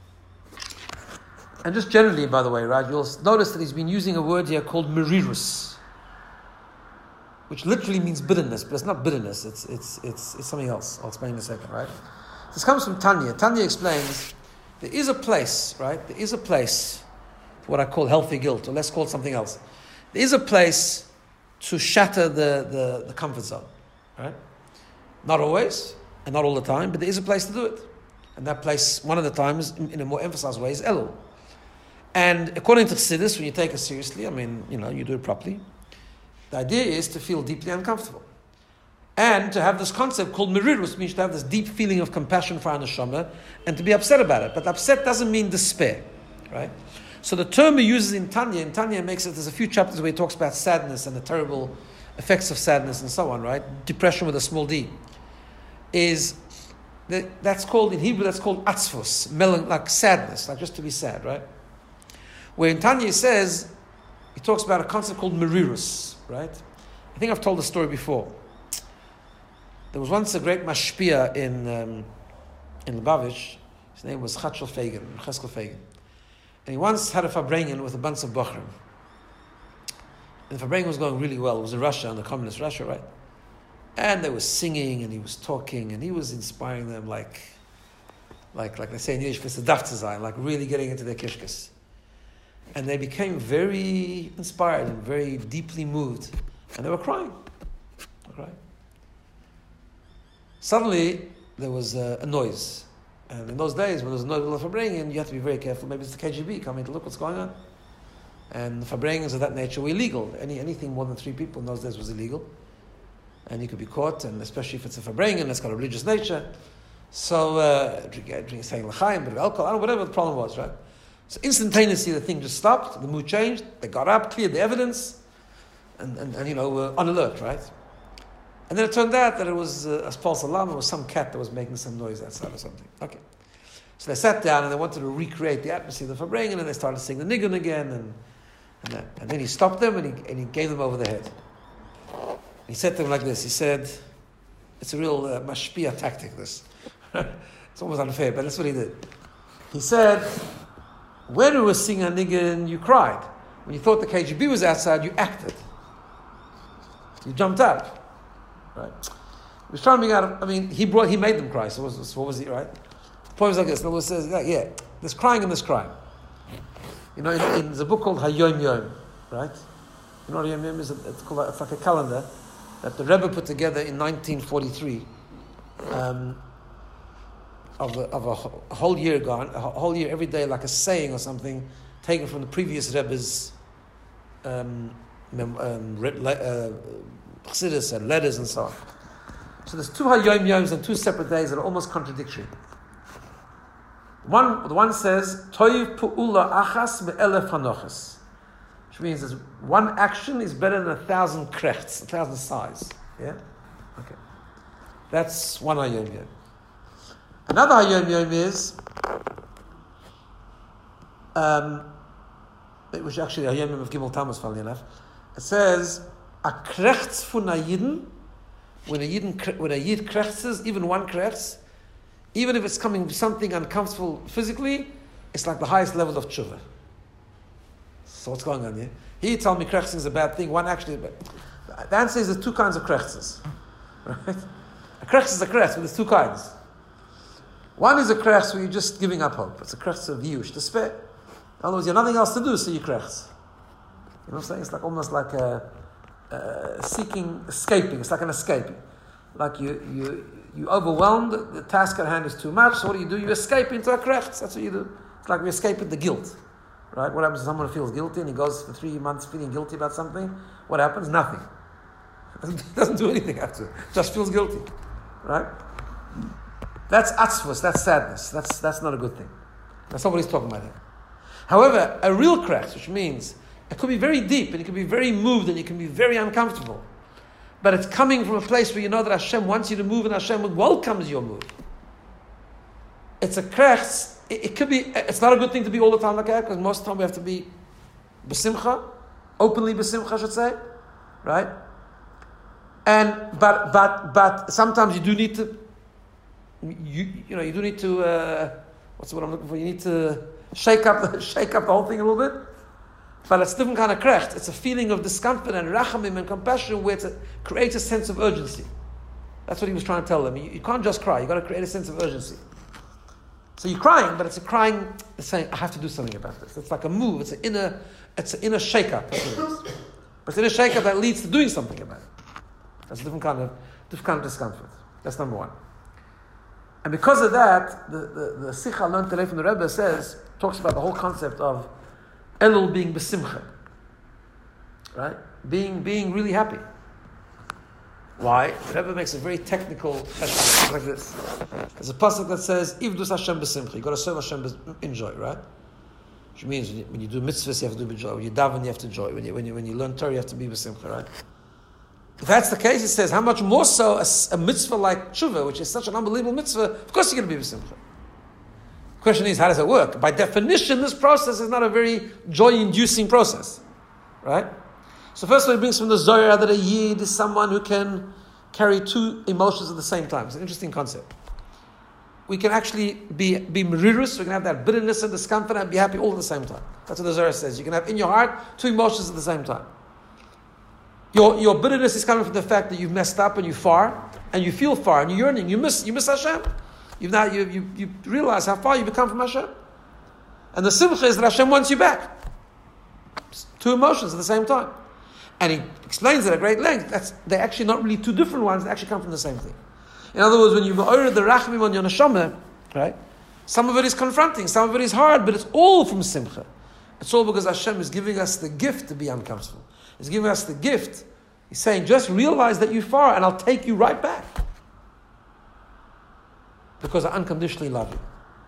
And just generally, by the way, right, you'll notice that he's been using a word here called merirus, which literally means bitterness, but it's not bitterness. It's it's it's it's something else. I'll explain in a second, right? This comes from Tanya. Tanya explains there is a place, right? There is a place for what I call healthy guilt, or let's call it something else. There is a place to shatter the, the, the comfort zone, right? Not always, and not all the time, but there is a place to do it. And that place, one of the times, in, in a more emphasized way, is Elul. And according to Chassidus, when you take it seriously, I mean, you know, you do it properly, the idea is to feel deeply uncomfortable. And to have this concept called merirus, means to have this deep feeling of compassion for our neshama and to be upset about it. But upset doesn't mean despair, right? So the term he uses in Tanya, in Tanya makes it, there's a few chapters where he talks about sadness and the terrible effects of sadness and so on, right? Depression with a small d. Is, that, that's called, in Hebrew, that's called atzvus, melan, like sadness, like just to be sad, right? Where in Tanya he says, he talks about a concept called merirus, right? I think I've told the story before. There was once a great mashpia in um, in Lubavitch. His name was Chachel Fagan, Cheskel Fagan. And he once had a farbrengen with a bunch of bochrim. And the farbrengen was going really well. It was in Russia, in the communist Russia, right? And they were singing, and he was talking, and he was inspiring them like, like, like they say in Yiddish, for the like really getting into their kishkas. And they became very inspired and very deeply moved. And they were crying. They were crying. Suddenly, there was uh, a noise. And in those days, when there was a noise with a farbrengen, you have to be very careful. Maybe it's the K G B coming to look what's going on. And the farbrengens of that nature were illegal. Any Anything more than three people in those days was illegal. And you could be caught, and especially if it's a farbrengen, it's got a religious nature. So, uh, drinking, saying l'chaim, a bit of alcohol, I don't know, whatever the problem was, right? So instantaneously, the thing just stopped, the mood changed, they got up, cleared the evidence, and, and, and you know, were on alert, right? And then it turned out that it was uh, a false alarm. It was some cat that was making some noise outside or something. Okay. So they sat down and they wanted to recreate the atmosphere of the farbrengen, and they started singing the nigun again. And and, that, and then he stopped them and he, and he gave them over the head. He said to them like this. He said, it's a real uh, mashpia tactic, this. It's almost unfair, but that's what he did. He said, when we were singing a nigun, you cried. When you thought the K G B was outside, you acted. You jumped up. Right. He was trying to figure out, I mean, he brought, he made them cry, so what was, so what was he, right? The point was like this, and it says, like, yeah, there's crying and there's crying. You know, in, in there's a book called Hayom Yom, right? You know what Hayom Yom is? It's called, it's like a calendar that the Rebbe put together in nineteen forty-three, um, of a, of a, a whole year gone, a whole year, every day, like a saying or something, taken from the previous Rebbe's um, um, uh, Chassidus and letters and so on. So there's two Hayom Yoms and two separate days that are almost contradictory. One, the one says, Toiv pu'ula achas me'elef hanochas, which means that one action is better than a thousand krechts, a thousand sighs. Yeah? Okay. That's one Hayom Yom. Another Hayom Yom is, um, it was actually a Hayom Yom of Gimel Tammuz, funnily enough. It says, a krechts von a Yidden, when a Yidden, when a Yid krechtzes, even one krechts, even if it's coming something uncomfortable physically, it's like the highest level of tshuva. So what's going on here? Here you tell me krechtzing is a bad thing, one actually is bad. The answer is there's two kinds of krechtzes. Right? A krechts is a krechts, but there's two kinds. One is a krechs where you're just giving up hope. It's a krechs of yush, despair. In other words, you have nothing else to do, so you krechs. You know what I'm saying? It's like almost like a, a seeking, escaping. It's like an escape. Like you, you, you overwhelmed. The task at hand is too much. So what do you do? You escape into a krechs. That's what you do. It's like we escape the guilt, right? What happens if someone feels guilty and he goes for three months feeling guilty about something? What happens? Nothing. Doesn't, doesn't do anything after. Just feels guilty, right? That's atzvus. That's sadness. That's that's not a good thing. That's not what he's talking about here. However, a real krech, which means it could be very deep and it can be very moved and it can be very uncomfortable, but it's coming from a place where you know that Hashem wants you to move and Hashem welcomes your move. It's a krech. It, it could be. It's not a good thing to be all the time like that, because most of the time we have to be besimcha, openly besimcha, I should say, right? And but but but sometimes you do need to. You you know you do need to. Uh, what's the word I'm looking for? You need to shake up the shake up the whole thing a little bit. But it's a different kind of krecht. It's a feeling of discomfort and rachamim and compassion, where it creates a sense of urgency. That's what he was trying to tell them. You, you can't just cry. You got to create a sense of urgency. So you're crying, but it's a crying. It's saying, "I have to do something about this." It's like a move. It's an inner. It's an inner shake up. But it's an inner shake up that leads to doing something about it. That's a different kind of different kind of discomfort. That's number one. And because of that, the the, the Sikha learned today from the Rebbe says talks about the whole concept of Elul being besimcha, right? Being being really happy. Why? The Rebbe makes a very technical question like this. There's a pasuk that says, "Ivdus Hashem besimcha." You got to serve Hashem in joy, right? Which means when you, when you do mitzvahs, you have to do joy. When you daven, you have to joy. When you when you when you learn Torah, you have to be besimcha, right? If that's the case, it says, how much more so a, a mitzvah like tshuva, which is such an unbelievable mitzvah, of course you're going to be besimcha. The question is, how does it work? By definition, this process is not a very joy-inducing process, right? So first of all, it brings from the Zohar that a yid is someone who can carry two emotions at the same time. It's an interesting concept. We can actually be, be merirus, we can have that bitterness and discomfort and be happy all at the same time. That's what the Zohar says. You can have in your heart two emotions at the same time. Your your bitterness is coming from the fact that you've messed up and you're far, and you feel far, and you're yearning. You miss you miss Hashem. You've not you you you realize how far you become from Hashem. And the simcha is that Hashem wants you back. It's two emotions at the same time, and he explains it at great length. That's they're actually not really two different ones. They actually come from the same thing. In other words, when you order the rachmim on your neshama, right? Some of it is confronting, some of it is hard, but it's all from simcha. It's all because Hashem is giving us the gift to be uncomfortable. He's giving us the gift. He's saying, just realize that you're far and I'll take you right back. Because I unconditionally love you.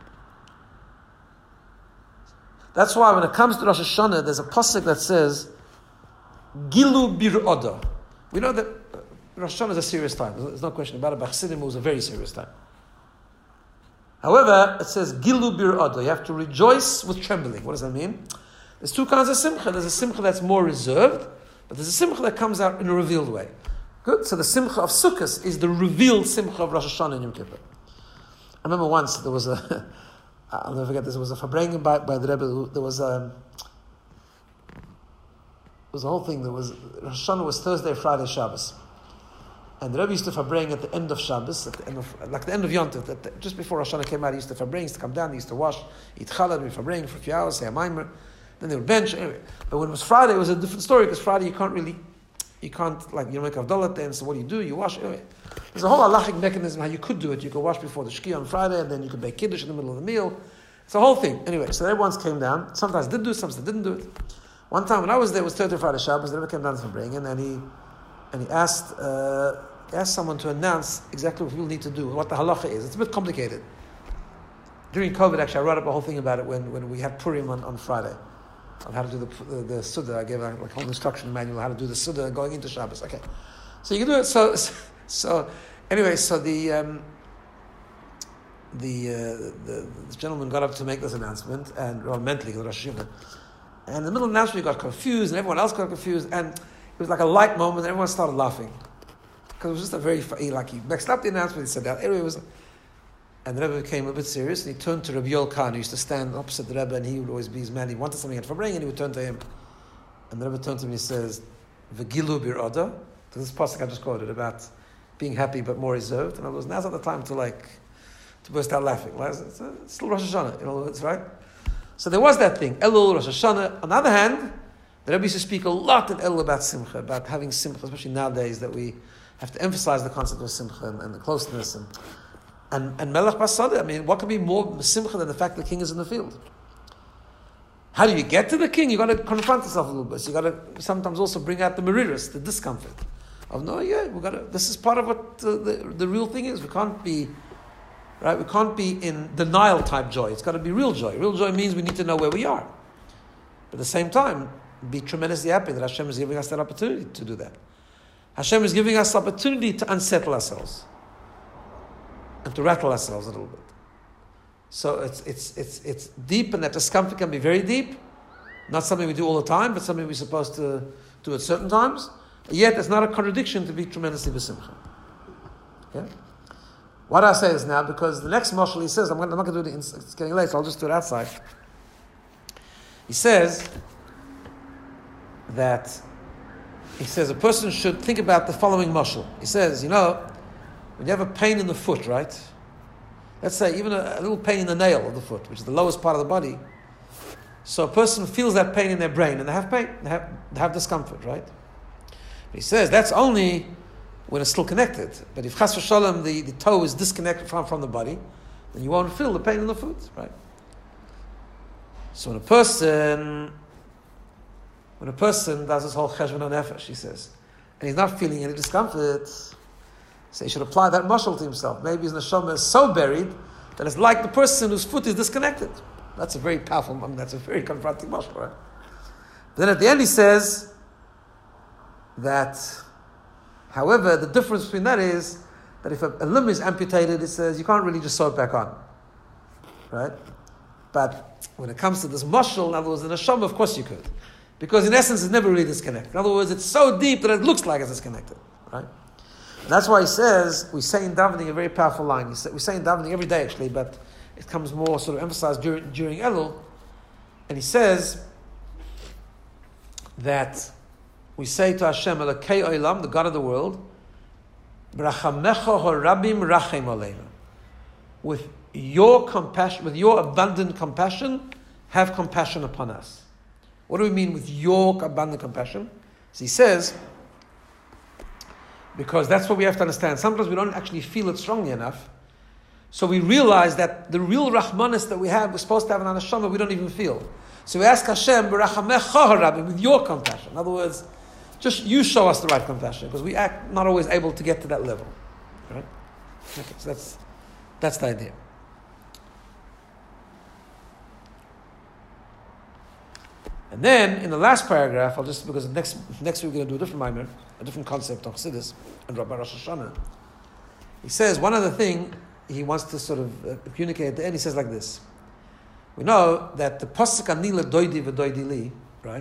That's why when it comes to Rosh Hashanah, there's a pasuk that says, Gilu bir Oda. We know that Rosh Hashanah is a serious time. There's no question about it. But Chassidim was a very serious time. However, it says, Gilu bir Oda. You have to rejoice with trembling. What does that mean? There's two kinds of simcha. There's a simcha that's more reserved, but there's a simcha that comes out in a revealed way. Good. So the simcha of Sukkot is the revealed simcha of Rosh Hashanah and Yom Kippur. I remember once there was a, I'll never forget this, there was a Farbrengen by, by the Rebbe, there was a, there was a whole thing, there was, Rosh Hashanah was Thursday, Friday, Shabbos. And the Rebbe used to Farbrengen at the end of Shabbos, at the end of, like the end of Yom Tov, the, just before Rosh Hashanah came out, he used to Farbrengen, he used to come down, he used to wash, eat challah, be Farbrengen for a few hours, say a mimer. Then they would bench, anyway. But when it was Friday, it was a different story, because Friday you can't really, you can't, like, you make Havdalah then, so what do you do? You wash, anyway. There's a whole halachic mechanism how you could do it. You could wash before the Shkia on Friday, and then you could make Kiddush in the middle of the meal. It's a whole thing. Anyway, so everyone's came down. Sometimes did do it, sometimes didn't do it. One time when I was there, it was Thursday, Friday, Shabbos, the Rebbe came down to Farbrengen, and he, and he asked, uh, asked someone to announce exactly what people need to do, what the halacha is. It's a bit complicated. During COVID, actually, I wrote up a whole thing about it when, when we had Purim on, on Friday. On how to do the the, the Suda. I gave a like, whole instruction manual how to do the Suda going into Shabbos. Okay, so you can do it. So so anyway, so the um, the, uh, the the gentleman got up to make this announcement, and well, mentally the Rosh Hashanah, and in the middle of the announcement he got confused, and everyone else got confused, and it was like a light moment, and everyone started laughing because it was just a very he, like he mixed up the announcement. He said that anyway it was. And the Rebbe became a bit serious, and he turned to Rabbi Yoel Khan, who used to stand opposite the Rebbe, and he would always be his man. He wanted something at Farbrengen, and he would turn to him. And the Rebbe turned to him and he says, V'gilu bir Oda. This pasuk I just quoted about being happy but more reserved. And I was, now's not the time to like to burst out laughing. It's, a, it's still Rosh Hashanah, in other words, right? So there was that thing, Elul, Rosh Hashanah. On the other hand, the Rebbe used to speak a lot in Elul about Simcha, about having Simcha, especially nowadays that we have to emphasize the concept of Simcha and, and the closeness. And and, and Melech Basada, I mean, what could be more Simcha than the fact the king is in the field? How do you get to the king? You've got to confront yourself a little bit. So you've got to sometimes also bring out the meritus, the discomfort of, no, yeah, we got to, this is part of what uh, the, the real thing is. We can't be, right, we can't be in denial type joy. It's got to be real joy. Real joy means we need to know where we are. But at the same time, be tremendously happy that Hashem is giving us that opportunity to do that. Hashem is giving us the opportunity to unsettle ourselves and to rattle ourselves a little bit. So it's it's it's it's deep, and that discomfort can be very deep. Not something we do all the time, but something we're supposed to do at certain times. Yet it's not a contradiction to be tremendously besimcha. Okay? Why do I say this now? Because the next mashal he says, I'm, going, I'm not going to do it, in, it's getting late, so I'll just do it outside. He says that, he says a person should think about the following mashal. He says, you know, when you have a pain in the foot, right? Let's say even a, a little pain in the nail of the foot, which is the lowest part of the body. So a person feels that pain in their brain, and they have pain, they have, they have discomfort, right? But he says that's only when it's still connected. But if chas v'shalom, the, the toe is disconnected from, from the body, then you won't feel the pain in the foot, right? So when a person, when a person does this whole cheshbon nefesh, he says, and he's not feeling any discomfort, so he should apply that mashal to himself. Maybe his neshama is so buried that it's like the person whose foot is disconnected. That's a very powerful, I mean, that's a very confronting mashal, right? Then at the end he says that, however, the difference between that is that if a, a limb is amputated, it says you can't really just sew it back on, right? But when it comes to this mashal, in other words, the neshama, of course you could, because in essence it's never really disconnected. In other words, it's so deep that it looks like it's disconnected, right? And that's why he says, we say in davening a very powerful line. He say, we say in davening every day actually, but it comes more sort of emphasized during, during Elul. And he says that we say to Hashem, Elokei Olam, the God of the world, B'rachamecha harabim rachem aleinu. With your compassion, with your abundant compassion, have compassion upon us. What do we mean with your abundant compassion? So he says, because that's what we have to understand. Sometimes we don't actually feel it strongly enough. So we realize that the real Rahmanis that we have, we're supposed to have an neshama, we don't even feel. So we ask Hashem, B'rachamecha harabim, with your compassion. In other words, just you show us the right compassion, because we act not always able to get to that level. Right? Okay, so that's that's the idea. And then in the last paragraph, I'll just because next next week we're going to do a different mimer, a different concept of Chassidus and Rabbi Rosh Hashanah. He says one other thing he wants to sort of uh, communicate at the end. He says like this: we know that the pasuk Anila Doidi v'Doidi Li, right?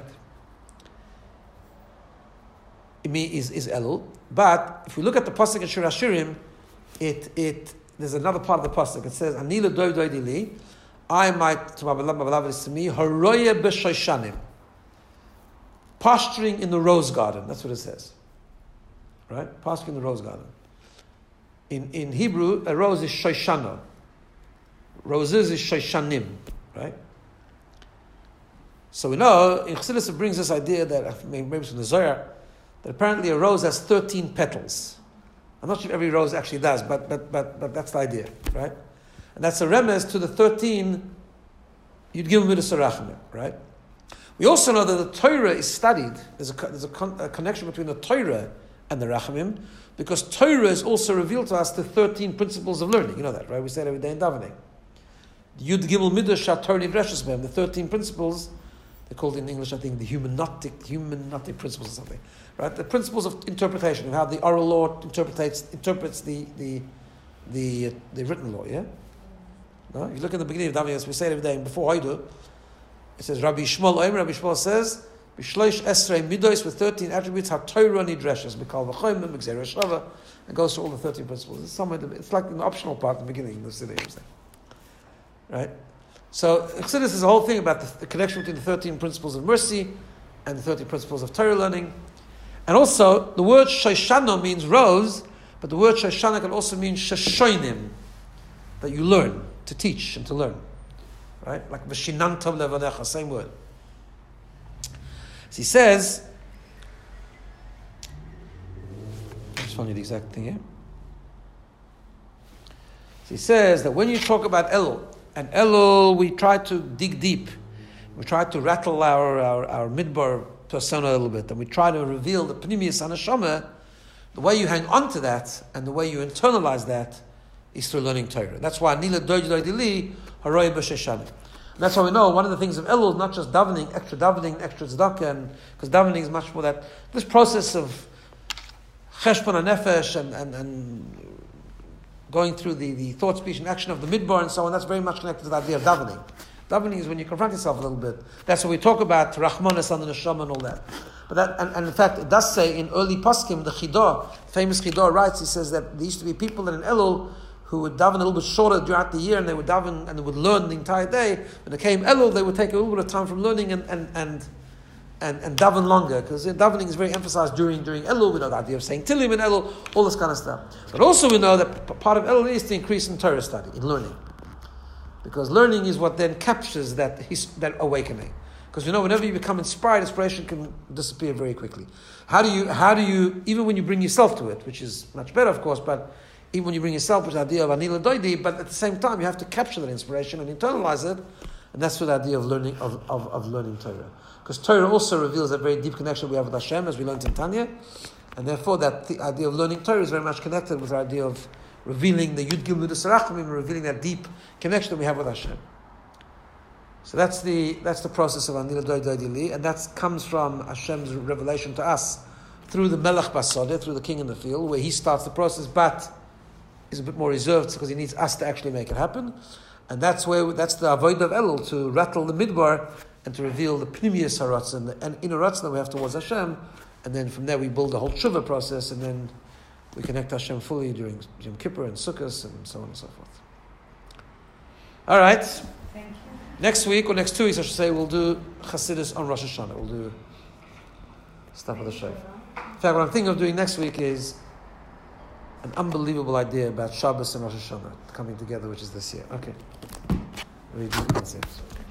Is is Elul, but if we look at the pasuk in Shir Hashirim, it it there's another part of the pasuk. It says Anila Doidi Doidi Li. I might to my beloved, my beloved is to me Haroya b'Shoishanim, posturing in the rose garden. That's what it says, right? Posturing in the rose garden. In in Hebrew, a rose is Shoshana. Roses is Shoshanim, right? So we know in Chassidus it brings this idea that maybe it's from the Zohar that apparently a rose has thirteen petals. I'm not sure if every rose actually does, but but but but that's the idea, right? And that's a remez to the thirteen you'd give them with a sarachim, right? We also know that the Torah is studied. There's a there's a, con, a connection between the Torah and the Rachamim, because Torah is also revealed to us the thirteen principles of learning. You know that, right? We say it every day in davening. Yud Gimel Midrash Shator Nidreshes Behem, the thirteen principles. They're called in English, I think, the humanotic, humanotic principles or something, right? The principles of interpretation, of how the oral law interprets interprets the the the, uh, the written law. Yeah. No? If you look at the beginning of Davening, we say it every day. And before I do, it says Rabbi Shmuel Omer. Rabbi Shmuel says, "B'shloish esrei midos," with thirteen attributes, ha Torah nidreshes, b'kal v'choyim, b'gzera shava, and goes through all the thirteen principles. It's somewhere. It's like an optional part in the beginning of the city. Right. So Chassidus is the whole thing about the, the connection between the thirteen principles of mercy and the thirteen principles of Torah learning. And also, the word Shoshana means rose, but the word Shoshana can also mean Shoshonim. that you learn, to teach and to learn. Right? Like V'shinantav levanecha, same word. So he says, I'll just find you the exact thing here. So he says that when you talk about Elul, and Elul, we try to dig deep. We try to rattle our, our, our midbar persona a little bit, and we try to reveal the Pnimius Hanashama. The way you hang on to that, and the way you internalize that, is through learning Torah. That's why Nila Doij Doidili, Haroy B'Sheshanim. That's how we know one of the things of Elul is not just davening, extra davening, extra tzedakah, and because davening is much more that, this process of cheshbon hanefesh and, and, and going through the, the thought, speech, and action of the midbar and so on, that's very much connected to the idea of davening. Davening is when you confront yourself a little bit. That's what we talk about, Rachmanis on the Neshama and all that. But that, and, and in fact, it does say in early Paskim, the Chidah, famous Chidah writes, he says that there used to be people in Elul who would daven a little bit shorter throughout the year, and they would daven and they would learn the entire day. When it came Elul, they would take a little bit of time from learning and and and and, and daven longer, because davening is very emphasized during during Elul. We know the idea of saying Tilim in Elul, all this kind of stuff. But also we know that p- part of Elul is to increase in Torah study, in learning, because learning is what then captures that his, that awakening. Because you know, whenever you become inspired, inspiration can disappear very quickly. How do you how do you even when you bring yourself to it, which is much better, of course, but even when you bring yourself, which is the idea of Anila Doidi, but at the same time you have to capture that inspiration and internalize it, and that's what the idea of learning of, of, of learning Torah. Because Torah also reveals a very deep connection we have with Hashem, as we learned in Tanya, and therefore that the idea of learning Torah is very much connected with the idea of revealing the Yud Gil Midas Rachamim, revealing that deep connection that we have with Hashem. So that's the that's the process of Anila Doidi Li, and that comes from Hashem's revelation to us through the Melech Basodeh, through the king in the field, where he starts the process, but is a bit more reserved because he needs us to actually make it happen, and that's where that's the avoid of Elul, to rattle the midbar and to reveal the pnimius haratzon and inner ratzon that we have towards Hashem, and then from there we build the whole tshuva process, and then we connect Hashem fully during Yom Kippur and Sukkot and so on and so forth. All right. Thank you. Next week or next two weeks, I should say, we'll do Chassidus on Rosh Hashanah. We'll do stuff with the Shofar. In fact, what I'm thinking of doing next week is an unbelievable idea about Shabbos and Rosh Hashanah coming together, which is this year. Okay. Very deep concepts.